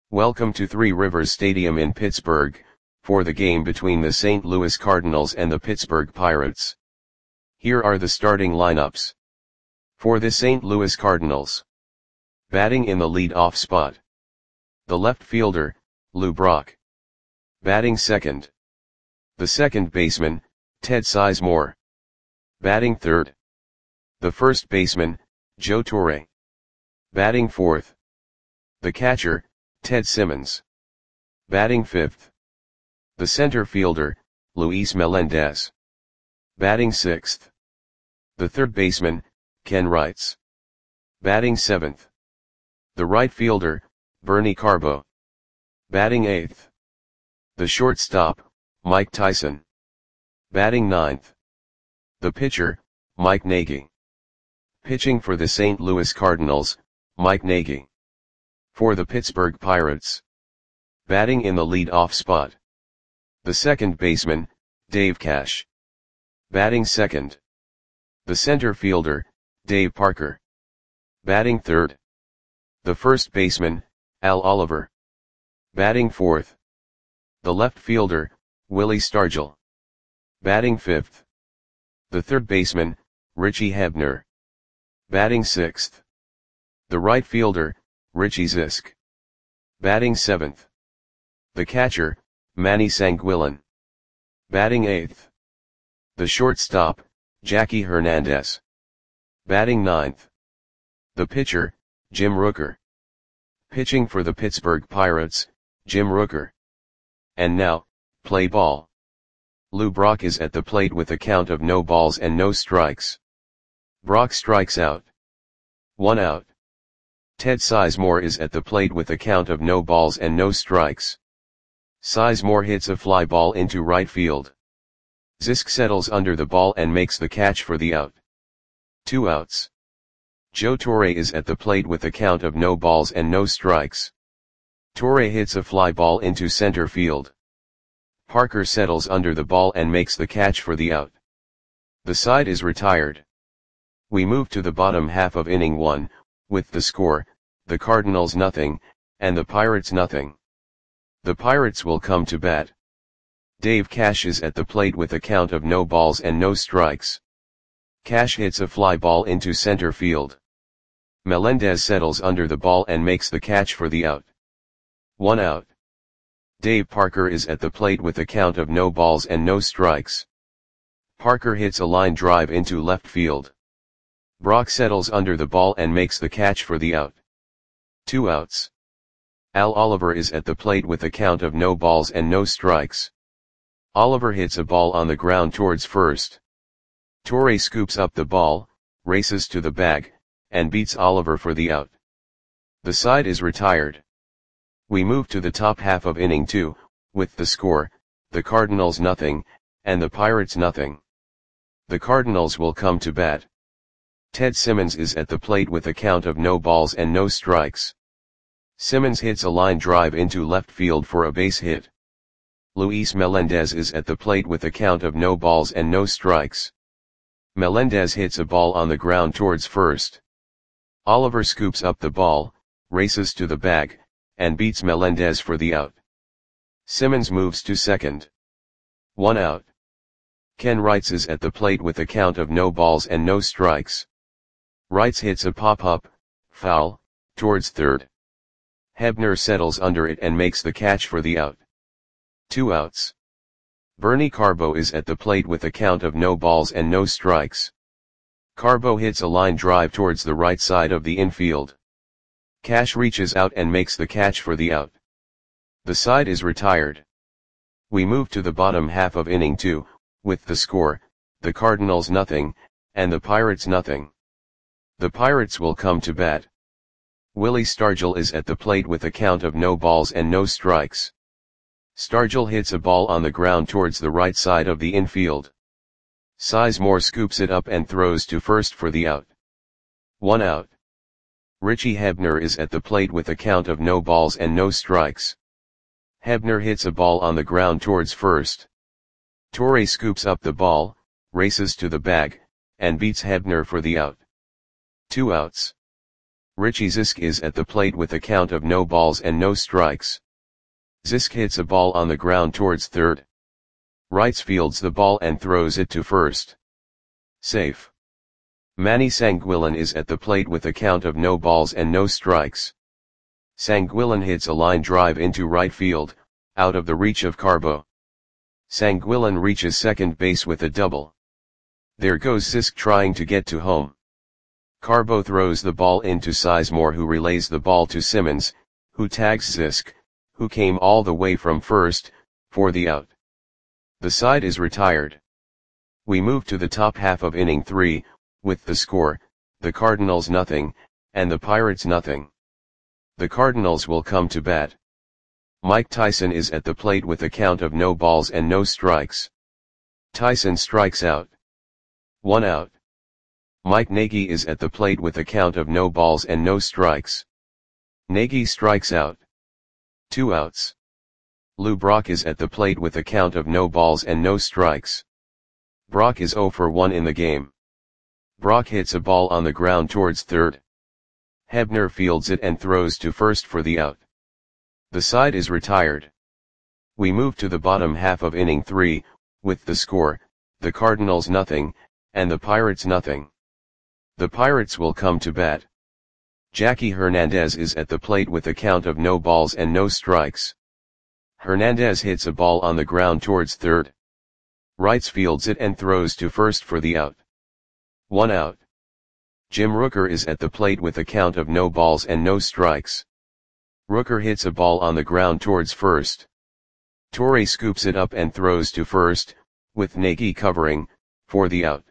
Welcome to Three Rivers Stadium in Pittsburgh, for the game between the St. Louis Cardinals and the Pittsburgh Pirates. Here are the starting lineups. For the St. Louis Cardinals. Batting in the lead-off spot. The left fielder, Lou Brock. Batting second. The second baseman, Ted Sizemore. Batting third. The first baseman, Joe Torre. Batting fourth. The catcher, Ted Simmons. Batting fifth. The center fielder, Luis Melendez. Batting sixth. The third baseman, Ken Wrights. Batting seventh. The right fielder, Bernie Carbo. Batting eighth. The shortstop, Mike Tyson. Batting ninth. The pitcher, Mike Nagy. Pitching for the St. Louis Cardinals, Mike Nagy. For the Pittsburgh Pirates. Batting in the lead-off spot. The second baseman, Dave Cash. Batting second. The center fielder, Dave Parker. Batting third. The first baseman, Al Oliver. Batting fourth. The left fielder, Willie Stargell. Batting fifth. The third baseman, Richie Hebner. Batting sixth. The right fielder, Richie Zisk. Batting seventh. The catcher, Manny Sanguillen. Batting eighth. The shortstop, Jackie Hernandez. Batting ninth. The pitcher, Jim Rooker. Pitching for the Pittsburgh Pirates, Jim Rooker. And now, play ball. Lou Brock is at the plate with a count of no balls and no strikes. Brock strikes out. 1 out. Ted Sizemore is at the plate with a count of no balls and no strikes. Sizemore hits a fly ball into right field. Zisk settles under the ball and makes the catch for the out. 2 outs. Joe Torre is at the plate with a count of no balls and no strikes. Torre hits a fly ball into center field. Parker settles under the ball and makes the catch for the out. The side is retired. We move to the bottom half of inning 1, with the score, the Cardinals nothing, and the Pirates nothing. The Pirates will come to bat. Dave Cash is at the plate with a count of no balls and no strikes. Cash hits a fly ball into center field. Melendez settles under the ball and makes the catch for the out. 1 out. Dave Parker is at the plate with a count of no balls and no strikes. Parker hits a line drive into left field. Brock settles under the ball and makes the catch for the out. 2 outs. Al Oliver is at the plate with a count of no balls and no strikes. Oliver hits a ball on the ground towards first. Torre scoops up the ball, races to the bag, and beats Oliver for the out. The side is retired. We move to the top half of inning 2, with the score, the Cardinals nothing, and the Pirates nothing. The Cardinals will come to bat. Ted Simmons is at the plate with a count of no balls and no strikes. Simmons hits a line drive into left field for a base hit. Luis Melendez is at the plate with a count of no balls and no strikes. Melendez hits a ball on the ground towards first. Oliver scoops up the ball, races to the bag, and beats Melendez for the out. Simmons moves to second. 1 out. Ken Wrights is at the plate with a count of no balls and no strikes. Wrights hits a pop-up, foul, towards third. Hebner settles under it and makes the catch for the out. 2 outs. Bernie Carbo is at the plate with a count of no balls and no strikes. Carbo hits a line drive towards the right side of the infield. Cash reaches out and makes the catch for the out. The side is retired. We move to the bottom half of inning 2, with the score, the Cardinals nothing, and the Pirates nothing. The Pirates will come to bat. Willie Stargell is at the plate with a count of no balls and no strikes. Stargell hits a ball on the ground towards the right side of the infield. Sizemore scoops it up and throws to first for the out. 1 out. Richie Hebner is at the plate with a count of no balls and no strikes. Hebner hits a ball on the ground towards first. Torre scoops up the ball, races to the bag, and beats Hebner for the out. 2 outs. Richie Zisk is at the plate with a count of no balls and no strikes. Zisk hits a ball on the ground towards third. Wrights fields the ball and throws it to first. Safe. Manny Sanguillen is at the plate with a count of no balls and no strikes. Sanguillen hits a line drive into right field, out of the reach of Carbo. Sanguillen reaches second base with a double. There goes Zisk trying to get to home. Carbo throws the ball into Sizemore, who relays the ball to Simmons, who tags Zisk, who came all the way from first, for the out. The side is retired. We move to the top half of inning 3, with the score, the Cardinals nothing, and the Pirates nothing. The Cardinals will come to bat. Mike Tyson is at the plate with a count of no balls and no strikes. Tyson strikes out. 1 out. Mike Nagy is at the plate with a count of no balls and no strikes. Nagy strikes out. 2 outs. Lou Brock is at the plate with a count of no balls and no strikes. Brock is 0 for 1 in the game. Brock hits a ball on the ground towards third. Hebner fields it and throws to first for the out. The side is retired. We move to the bottom half of inning 3, with the score, the Cardinals nothing, and the Pirates nothing. The Pirates will come to bat. Jackie Hernandez is at the plate with a count of no balls and no strikes. Hernandez hits a ball on the ground towards third. Wrights fields it and throws to first for the out. 1 out. Jim Rooker is at the plate with a count of no balls and no strikes. Rooker hits a ball on the ground towards first. Torre scoops it up and throws to first, with Nagy covering, for the out.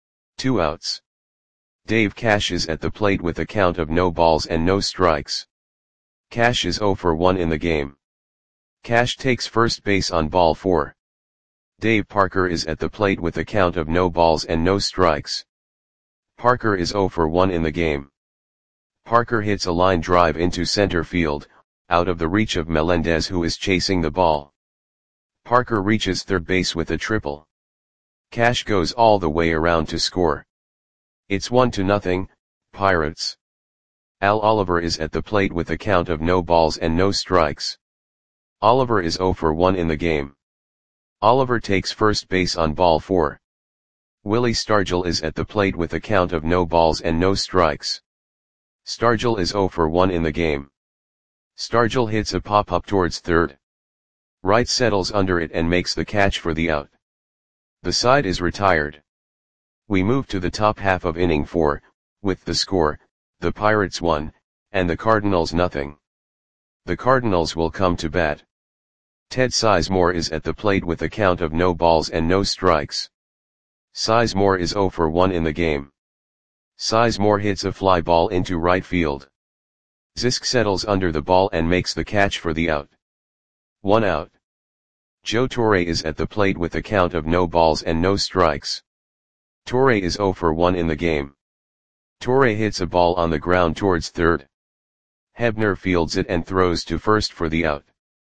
2 outs. Dave Cash is at the plate with a count of no balls and no strikes. Cash is 0 for 1 in the game. Cash takes first base on ball 4. Dave Parker is at the plate with a count of no balls and no strikes. Parker is 0 for 1 in the game. Parker hits a line drive into center field, out of the reach of Melendez, who is chasing the ball. Parker reaches third base with a triple. Cash goes all the way around to score. It's 1-0, Pirates. Al Oliver is at the plate with a count of no balls and no strikes. Oliver is 0 for 1 in the game. Oliver takes first base on ball 4. Willie Stargell is at the plate with a count of no balls and no strikes. Stargell is 0 for 1 in the game. Stargell hits a pop-up towards third. Wright settles under it and makes the catch for the out. The side is retired. We move to the top half of inning 4, with the score, the Pirates 1, and the Cardinals nothing. The Cardinals will come to bat. Ted Sizemore is at the plate with a count of no balls and no strikes. Sizemore is 0 for 1 in the game. Sizemore hits a fly ball into right field. Zisk settles under the ball and makes the catch for the out. 1 out. Joe Torre is at the plate with a count of no balls and no strikes. Torre is 0 for 1 in the game. Torre hits a ball on the ground towards third. Hebner fields it and throws to first for the out.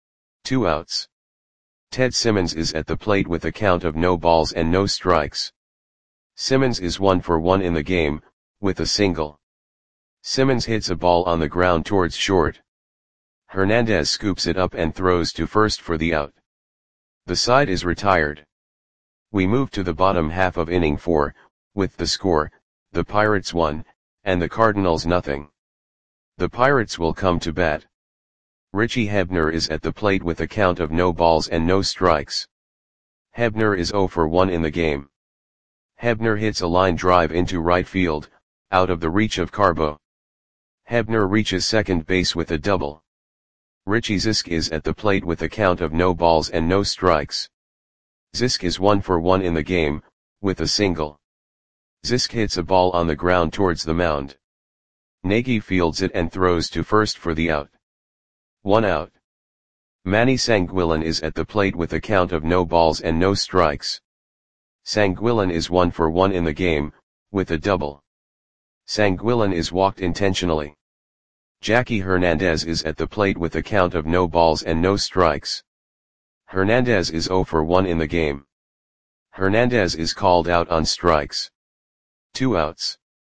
2 outs. Ted Simmons is at the plate with a count of no balls and no strikes. Simmons is 1 for 1 in the game, with a single. Simmons hits a ball on the ground towards short. Hernandez scoops it up and throws to first for the out. The side is retired. We move to the bottom half of inning 4, with the score, the Pirates 1, and the Cardinals nothing. The Pirates will come to bat. Richie Hebner is at the plate with a count of no balls and no strikes. Hebner is 0 for 1 in the game. Hebner hits a line drive into right field, out of the reach of Carbo. Hebner reaches second base with a double. Richie Zisk is at the plate with a count of no balls and no strikes. Zisk is 1 for 1 in the game, with a single. Zisk hits a ball on the ground towards the mound. Nagy fields it and throws to first for the out. 1 out. Manny Sanguillen is at the plate with a count of no balls and no strikes. Sanguillen is 1 for 1 in the game, with a double. Sanguillen is walked intentionally. Jackie Hernandez is at the plate with a count of no balls and no strikes. Hernandez is 0 for 1 in the game. Hernandez is called out on strikes. 2 outs.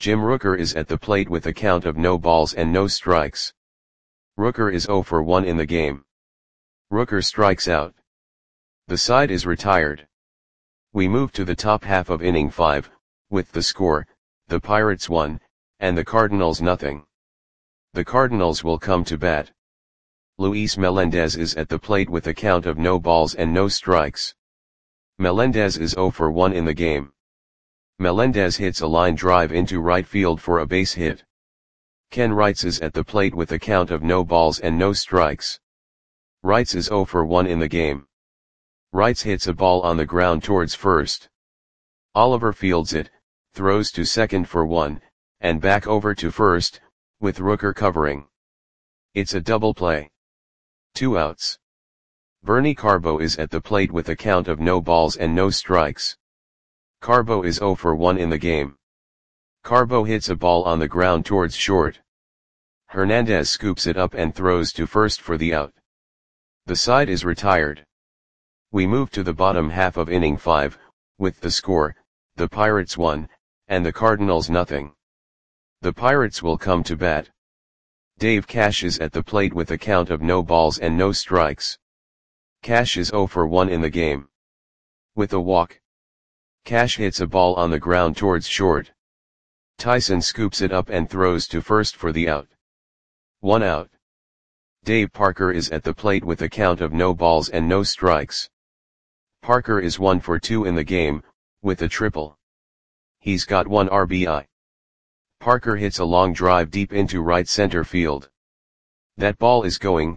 Jim Rooker is at the plate with a count of no balls and no strikes. Rooker is 0 for 1 in the game. Rooker strikes out. The side is retired. We move to the top half of inning 5, with the score, the Pirates 1, and the Cardinals nothing. The Cardinals will come to bat. Luis Melendez is at the plate with a count of no balls and no strikes. Melendez is 0 for 1 in the game. Melendez hits a line drive into right field for a base hit. Ken Wrights is at the plate with a count of no balls and no strikes. Wrights is 0 for 1 in the game. Wrights hits a ball on the ground towards first. Oliver fields it, throws to second for 1, and back over to first, with Rooker covering. It's a double play. 2 outs. Bernie Carbo is at the plate with a count of no balls and no strikes. Carbo is 0 for 1 in the game. Carbo hits a ball on the ground towards short. Hernandez scoops it up and throws to first for the out. The side is retired. We move to the bottom half of inning 5, with the score, the Pirates 1, and the Cardinals nothing. The Pirates will come to bat. Dave Cash is at the plate with a count of no balls and no strikes. Cash is 0 for 1 in the game. With a walk. Cash hits a ball on the ground towards short. Tyson scoops it up and throws to first for the out. 1 out. Dave Parker is at the plate with a count of no balls and no strikes. Parker is 1 for 2 in the game, with a triple. He's got 1 RBI. Parker hits a long drive deep into right center field. That ball is going,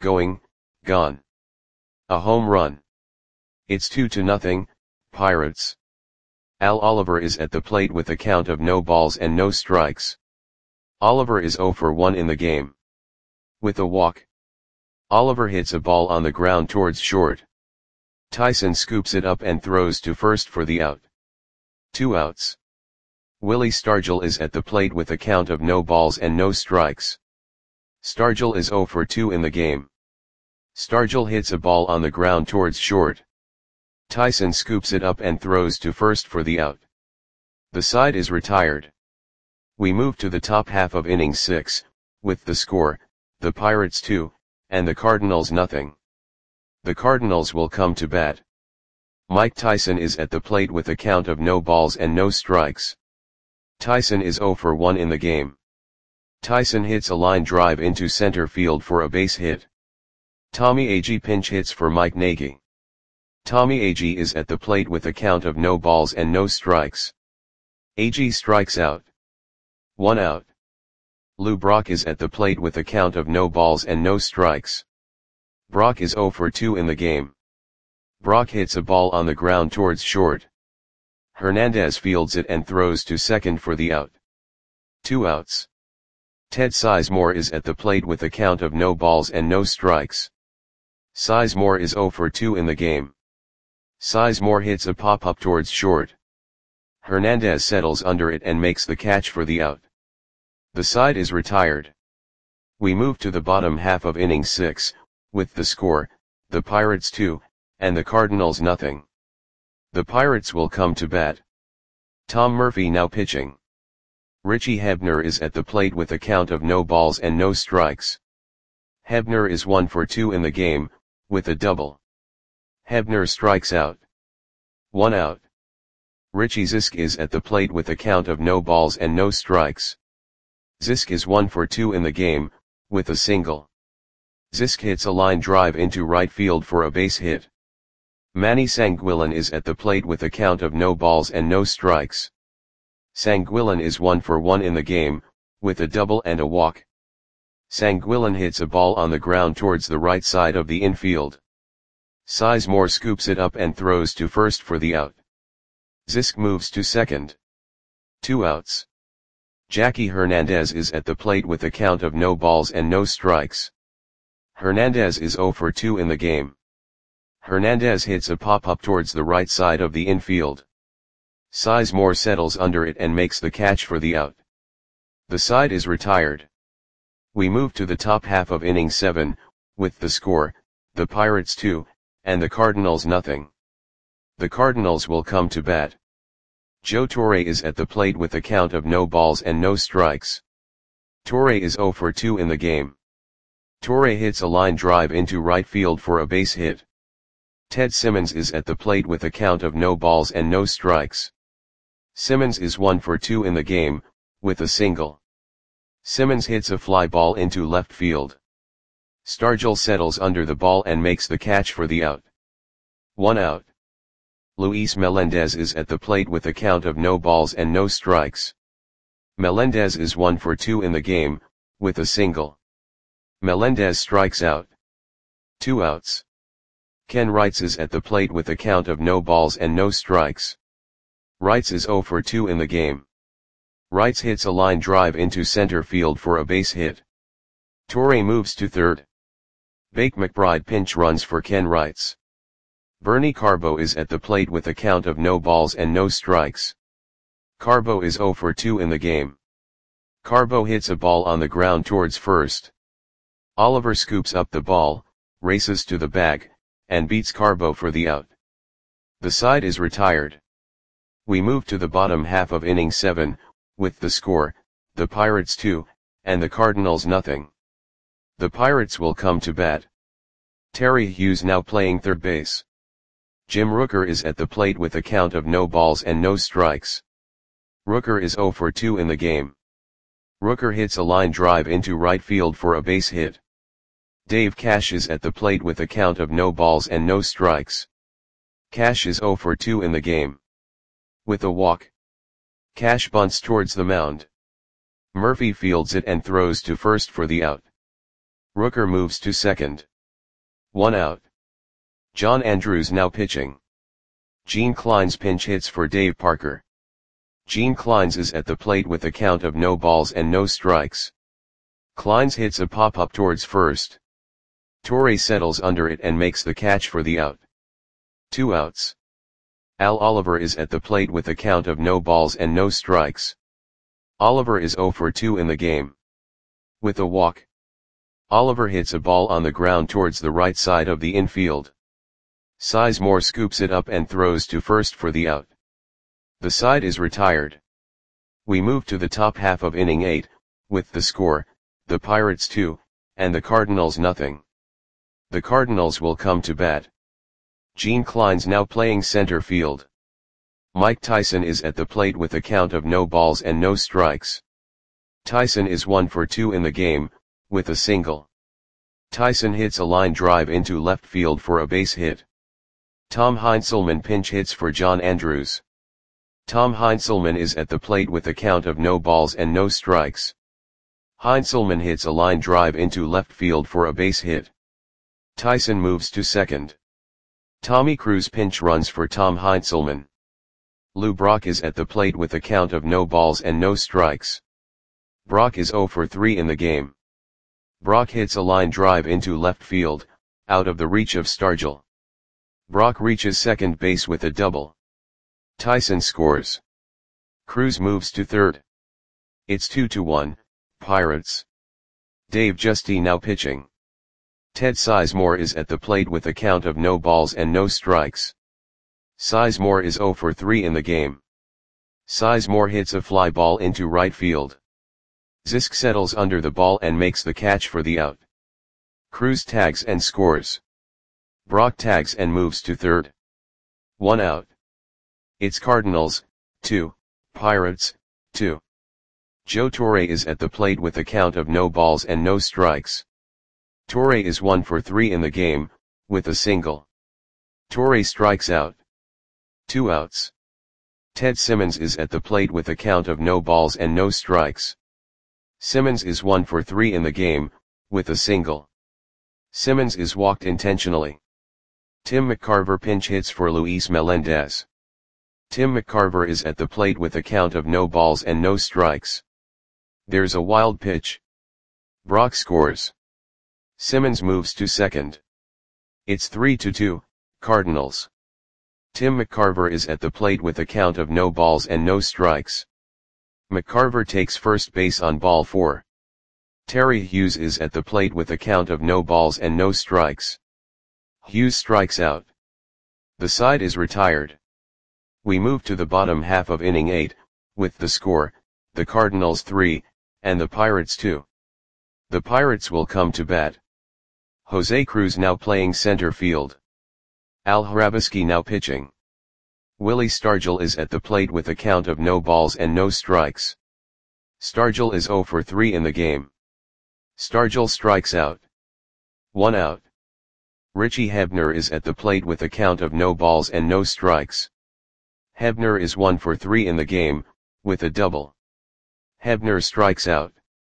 gone. A home run. It's 2-0, Pirates. Al Oliver is at the plate with a count of no balls and no strikes. Oliver is 0 for 1 in the game. With a walk. Oliver hits a ball on the ground towards short. Tyson scoops it up and throws to first for the out. 2 outs. Willie Stargell is at the plate with a count of no balls and no strikes. Stargell is 0 for 2 in the game. Stargell hits a ball on the ground towards short. Tyson scoops it up and throws to first for the out. The side is retired. We move to the top half of inning 6, with the score, the Pirates 2, and the Cardinals nothing. The Cardinals will come to bat. Mike Tyson is at the plate with a count of no balls and no strikes. Tyson is 0 for 1 in the game. Tyson hits a line drive into center field for a base hit. Tommy Agee pinch hits for Mike Nagy. Tommy Agee is at the plate with a count of no balls and no strikes. Agee strikes out. 1 out. Lou Brock is at the plate with a count of no balls and no strikes. Brock is 0 for 2 in the game. Brock hits a ball on the ground towards short. Hernandez fields it and throws to second for the out. 2 outs. Ted Sizemore is at the plate with a count of no balls and no strikes. Sizemore is 0 for 2 in the game. Sizemore hits a pop-up towards short. Hernandez settles under it and makes the catch for the out. The side is retired. We move to the bottom half of inning 6, with the score, the Pirates 2, and the Cardinals nothing. The Pirates will come to bat. Tom Murphy now pitching. Richie Hebner is at the plate with a count of no balls and no strikes. Hebner is 1 for 2 in the game, with a double. Hebner strikes out. 1 out. Richie Zisk is at the plate with a count of no balls and no strikes. Zisk is 1 for 2 in the game, with a single. Zisk hits a line drive into right field for a base hit. Manny Sanguillen is at the plate with a count of no balls and no strikes. Sanguillen is 1 for 1 in the game, with a double and a walk. Sanguillen hits a ball on the ground towards the right side of the infield. Sizemore scoops it up and throws to first for the out. Zisk moves to second. 2 outs. Jackie Hernandez is at the plate with a count of no balls and no strikes. Hernandez is 0 for 2 in the game. Hernandez hits a pop-up towards the right side of the infield. Sizemore settles under it and makes the catch for the out. The side is retired. We move to the top half of inning 7, with the score, the Pirates 2, and the Cardinals nothing. The Cardinals will come to bat. Joe Torre is at the plate with a count of no balls and no strikes. Torre is 0 for 2 in the game. Torre hits a line drive into right field for a base hit. Ted Simmons is at the plate with a count of no balls and no strikes. Simmons is 1 for 2 in the game, with a single. Simmons hits a fly ball into left field. Stargell settles under the ball and makes the catch for the out. 1 out. Luis Melendez is at the plate with a count of no balls and no strikes. Melendez is 1 for 2 in the game, with a single. Melendez strikes out. 2 outs. Ken Wrights is at the plate with a count of no balls and no strikes. Wrights is 0 for 2 in the game. Wrights hits a line drive into center field for a base hit. Torre moves to third. Bake McBride pinch runs for Ken Wrights. Bernie Carbo is at the plate with a count of no balls and no strikes. Carbo is 0 for 2 in the game. Carbo hits a ball on the ground towards first. Oliver scoops up the ball, races to the bag, and beats Carbo for the out. The side is retired. We move to the bottom half of inning 7, with the score, the Pirates 2, and the Cardinals nothing. The Pirates will come to bat. Terry Hughes now playing third base. Jim Rooker is at the plate with a count of no balls and no strikes. Rooker is 0 for 2 in the game. Rooker hits a line drive into right field for a base hit. Dave Cash is at the plate with a count of no balls and no strikes. Cash is 0 for 2 in the game. With a walk. Cash bunts towards the mound. Murphy fields it and throws to first for the out. Rooker moves to second. 1 out. John Andrews now pitching. Gene Clines pinch hits for Dave Parker. Gene Clines is at the plate with a count of no balls and no strikes. Clines hits a pop-up towards first. Torre settles under it and makes the catch for the out. 2 outs. Al Oliver is at the plate with a count of no balls and no strikes. Oliver is 0 for 2 in the game. With a walk. Oliver hits a ball on the ground towards the right side of the infield. Sizemore scoops it up and throws to first for the out. The side is retired. We move to the top half of inning 8, with the score, the Pirates 2, and the Cardinals nothing. The Cardinals will come to bat. Gene Clines now playing center field. Mike Tyson is at the plate with a count of no balls and no strikes. Tyson is 1 for 2 in the game, with a single. Tyson hits a line drive into left field for a base hit. Tom Heinzelman pinch hits for John Andrews. Tom Heinzelman is at the plate with a count of no balls and no strikes. Heinzelman hits a line drive into left field for a base hit. Tyson moves to second. Tommy Cruz pinch runs for Tom Heinzelman. Lou Brock is at the plate with a count of no balls and no strikes. Brock is 0 for 3 in the game. Brock hits a line drive into left field, out of the reach of Stargell. Brock reaches second base with a double. Tyson scores. Cruz moves to third. It's 2-1, Pirates. Dave Justy now pitching. Ted Sizemore is at the plate with a count of no balls and no strikes. Sizemore is 0 for 3 in the game. Sizemore hits a fly ball into right field. Zisk settles under the ball and makes the catch for the out. Cruz tags and scores. Brock tags and moves to third. 1 out. It's Cardinals, 2, Pirates, 2. Joe Torre is at the plate with a count of no balls and no strikes. Torre is 1 for 3 in the game, with a single. Torre strikes out. 2 outs. Ted Simmons is at the plate with a count of no balls and no strikes. Simmons is 1 for 3 in the game, with a single. Simmons is walked intentionally. Tim McCarver pinch hits for Luis Melendez. Tim McCarver is at the plate with a count of no balls and no strikes. There's a wild pitch. Brock scores. Simmons moves to second. It's 3-2, Cardinals. Tim McCarver is at the plate with a count of no balls and no strikes. McCarver takes first base on ball 4. Terry Hughes is at the plate with a count of no balls and no strikes. Hughes strikes out. The side is retired. We move to the bottom half of inning 8, with the score, the Cardinals 3, and the Pirates 2. The Pirates will come to bat. Jose Cruz now playing center field. Al Hrabosky now pitching. Willie Stargell is at the plate with a count of no balls and no strikes. Stargell is 0 for 3 in the game. Stargell strikes out. 1 out. Richie Hebner is at the plate with a count of no balls and no strikes. Hebner is 1 for 3 in the game, with a double. Hebner strikes out.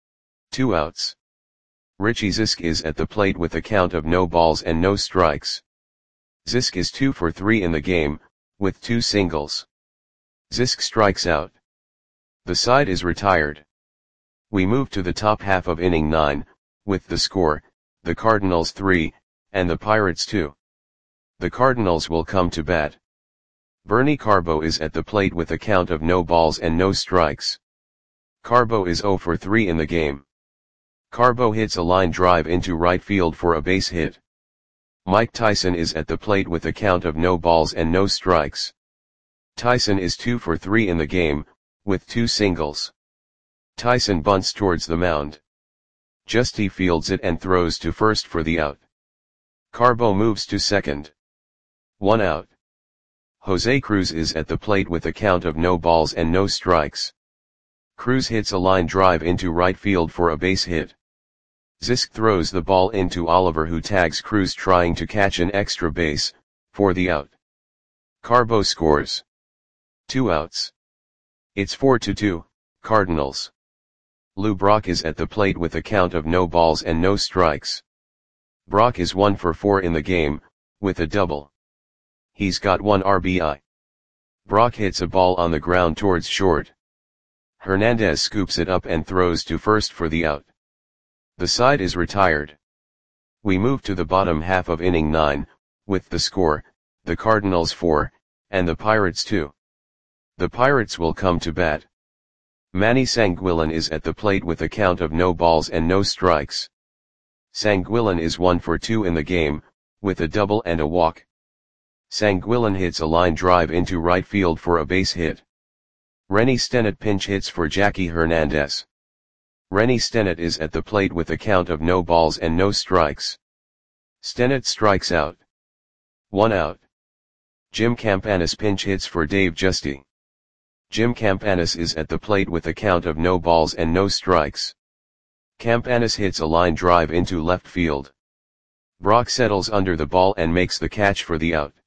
2 outs. Richie Zisk is at the plate with a count of no balls and no strikes. Zisk is 2 for 3 in the game, with 2 singles. Zisk strikes out. The side is retired. We move to the top half of inning 9, with the score, the Cardinals 3, and the Pirates 2. The Cardinals will come to bat. Bernie Carbo is at the plate with a count of no balls and no strikes. Carbo is 0 for 3 in the game. Carbo hits a line drive into right field for a base hit. Mike Tyson is at the plate with a count of no balls and no strikes. Tyson is 2 for 3 in the game, with 2 singles. Tyson bunts towards the mound. Justy fields it and throws to first for the out. Carbo moves to second. 1 out. Jose Cruz is at the plate with a count of no balls and no strikes. Cruz hits a line drive into right field for a base hit. Zisk throws the ball into Oliver, who tags Cruz trying to catch an extra base, for the out. Carbo scores. 2 outs. It's 4-2, Cardinals. Lou Brock is at the plate with a count of no balls and no strikes. Brock is 1 for 4 in the game, with a double. He's got 1 RBI. Brock hits a ball on the ground towards short. Hernandez scoops it up and throws to first for the out. The side is retired. We move to the bottom half of inning 9, with the score, the Cardinals 4, and the Pirates 2. The Pirates will come to bat. Manny Sanguillen is at the plate with a count of no balls and no strikes. Sanguillen is 1 for 2 in the game, with a double and a walk. Sanguillen hits a line drive into right field for a base hit. Rennie Stennett pinch hits for Jackie Hernandez. Rennie Stennett is at the plate with a count of no balls and no strikes. Stennett strikes out. 1 out. Jim Campanis pinch hits for Dave Justy. Jim Campanis is at the plate with a count of no balls and no strikes. Campanis hits a line drive into left field. Brock settles under the ball and makes the catch for the out.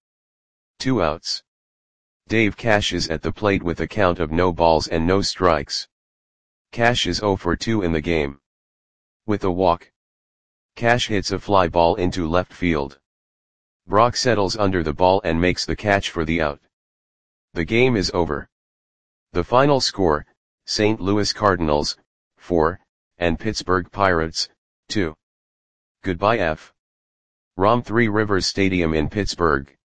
2 outs. Dave Cash is at the plate with a count of no balls and no strikes. Cash is 0 for 2 in the game. With a walk. Cash hits a fly ball into left field. Brock settles under the ball and makes the catch for the out. The game is over. The final score, St. Louis Cardinals, 4, and Pittsburgh Pirates, 2. Goodbye F. Rom 3 Rivers Stadium in Pittsburgh.